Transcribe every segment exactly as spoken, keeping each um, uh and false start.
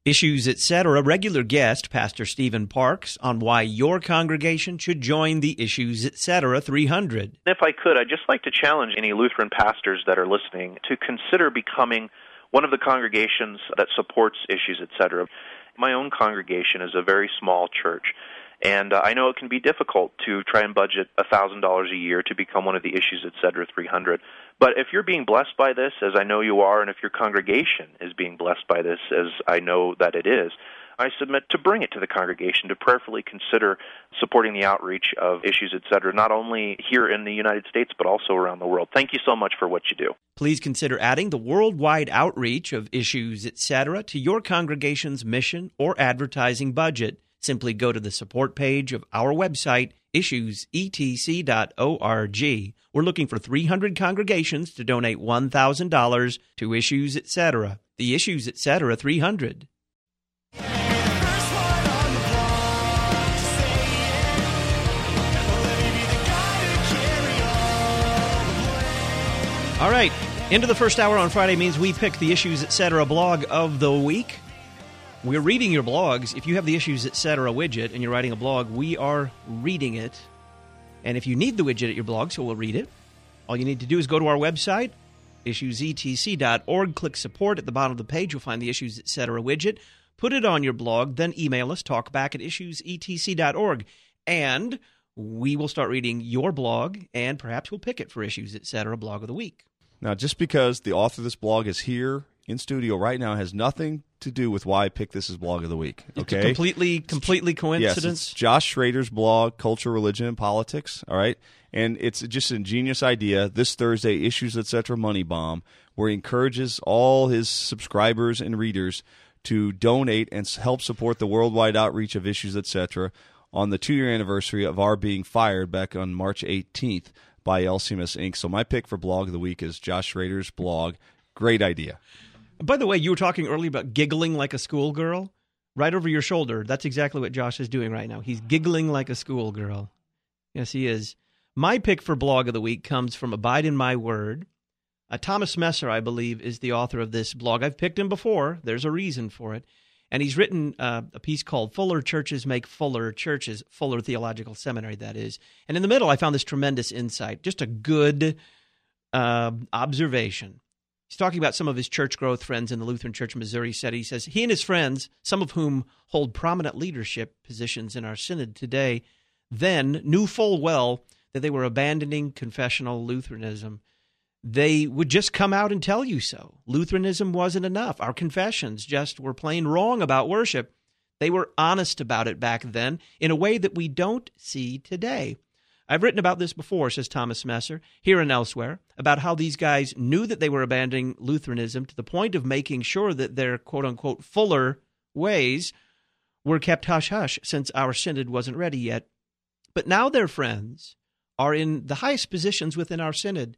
Issues, et cetera. Regular guest, Pastor Stephen Parks, on why your congregation should join the Issues, et cetera. three hundred. If I could, I'd just like to challenge any Lutheran pastors that are listening to consider becoming one of the congregations that supports Issues, et cetera. My own congregation is a very small church, and uh, I know it can be difficult to try and budget one thousand dollars a year to become one of the Issues, et cetera. three hundred. But if you're being blessed by this, as I know you are, and if your congregation is being blessed by this, as I know that it is, I submit to bring it to the congregation to prayerfully consider supporting the outreach of Issues, et cetera, not only here in the United States, but also around the world. Thank you so much for what you do. Please consider adding the worldwide outreach of Issues, et cetera, to your congregation's mission or advertising budget. Simply go to the support page of our website, issues e t c dot org. We're looking for three hundred congregations to donate one thousand dollars to Issues, et cetera. The Issues, et cetera. three hundred. All right, into the first hour on Friday means we pick the Issues, et cetera. blog of the week. We're reading your blogs. If you have the Issues, et cetera. widget and you're writing a blog, we are reading it. And if you need the widget at your blog, so we'll read it, all you need to do is go to our website, issues e t c dot org, click support. At the bottom of the page, you'll find the Issues, et cetera. widget. Put it on your blog, then email us, talkback at issues e t c dot org. And we will start reading your blog, and perhaps we'll pick it for Issues, et cetera. blog of the week. Now, just because the author of this blog is here in studio right now has nothing to do with why I picked this as blog of the week. Okay, it's completely, completely coincidence. Yes, it's Josh Schrader's blog, Culture, Religion, and Politics. All right, and it's just an ingenious idea. This Thursday, Issues, et cetera. Money Bomb, where he encourages all his subscribers and readers to donate and help support the worldwide outreach of Issues, et cetera. on the two-year anniversary of our being fired back on March eighteenth by L C M S Incorporated. So my pick for blog of the week is Josh Schrader's blog. Great idea. By the way, you were talking earlier about giggling like a schoolgirl. Right over your shoulder, that's exactly what Josh is doing right now. He's giggling like a schoolgirl. Yes, he is. My pick for blog of the week comes from Abide in My Word. Uh, Thomas Messer, I believe, is the author of this blog. I've picked him before. There's a reason for it. And he's written uh, a piece called Fuller Churches Make Fuller Churches, Fuller Theological Seminary, that is. And in the middle, I found this tremendous insight, just a good uh, observation. He's talking about some of his church growth friends in the Lutheran Church of Missouri. Said He says, he and his friends, some of whom hold prominent leadership positions in our synod today, then knew full well that they were abandoning confessional Lutheranism. They would just come out and tell you so. Lutheranism wasn't enough. Our confessions just were plain wrong about worship. They were honest about it back then in a way that we don't see today. I've written about this before, says Thomas Messer, here and elsewhere, about how these guys knew that they were abandoning Lutheranism to the point of making sure that their quote-unquote fuller ways were kept hush-hush since our synod wasn't ready yet. But now their friends are in the highest positions within our synod,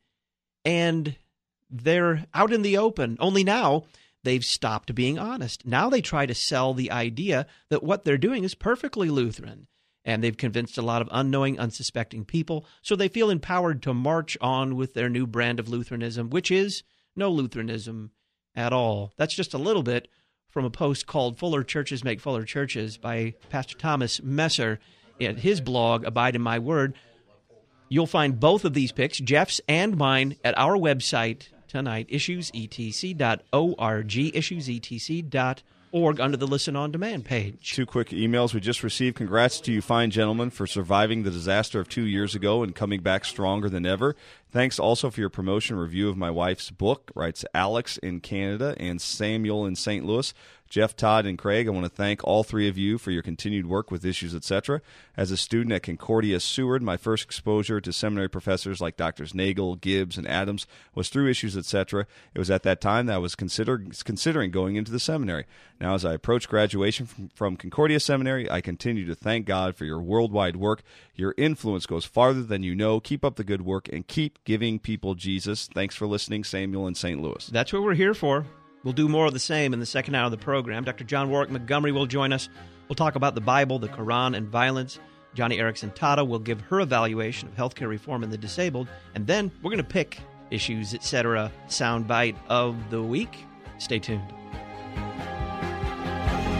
and they're out in the open. Only now they've stopped being honest. Now they try to sell the idea that what they're doing is perfectly Lutheran. And they've convinced a lot of unknowing, unsuspecting people, so they feel empowered to march on with their new brand of Lutheranism, which is no Lutheranism at all. That's just a little bit from a post called Fuller Churches Make Fuller Churches by Pastor Thomas Messer at his blog, Abide in My Word. You'll find both of these picks, Jeff's and mine, at our website tonight, issues e t c dot org, issues e t c dot org. Org under the Listen On Demand page. Two quick emails we just received. Congrats to you fine gentlemen for surviving the disaster of two years ago and coming back stronger than ever. Thanks also for your promotion review of my wife's book, writes Alex in Canada and Samuel in Saint Louis. Jeff, Todd, and Craig, I want to thank all three of you for your continued work with Issues, et cetera. As a student at Concordia Seward, my first exposure to seminary professors like Doctors Nagel, Gibbs, and Adams was through Issues, et cetera. It was at that time that I was consider- considering going into the seminary. Now, as I approach graduation from, from Concordia Seminary, I continue to thank God for your worldwide work. Your influence goes farther than you know. Keep up the good work and keep giving people Jesus. Thanks for listening, Samuel in Saint Louis. That's what we're here for. We'll do more of the same in the second hour of the program. Doctor John Warwick Montgomery will join us. We'll talk about the Bible, the Quran, and violence. Johnny Erickson Tata will give her evaluation of healthcare reform and the disabled. And then we're going to pick Issues, et cetera. soundbite of the week. Stay tuned.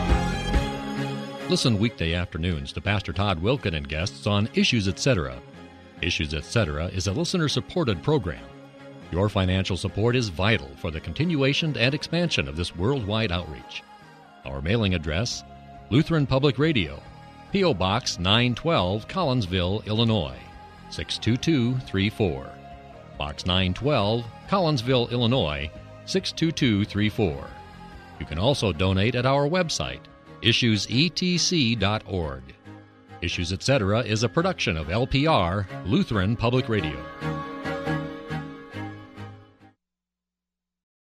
Listen weekday afternoons to Pastor Todd Wilken and guests on Issues Etc. Issues Etc. is a listener-supported program. Your financial support is vital for the continuation and expansion of this worldwide outreach. Our mailing address, Lutheran Public Radio, P O. Box nine twelve, Collinsville, Illinois, six two two three four. Box nine twelve, Collinsville, Illinois, six two two three four. You can also donate at our website, issues e t c dot org. Issues Etc. is a production of L P R, Lutheran Public Radio.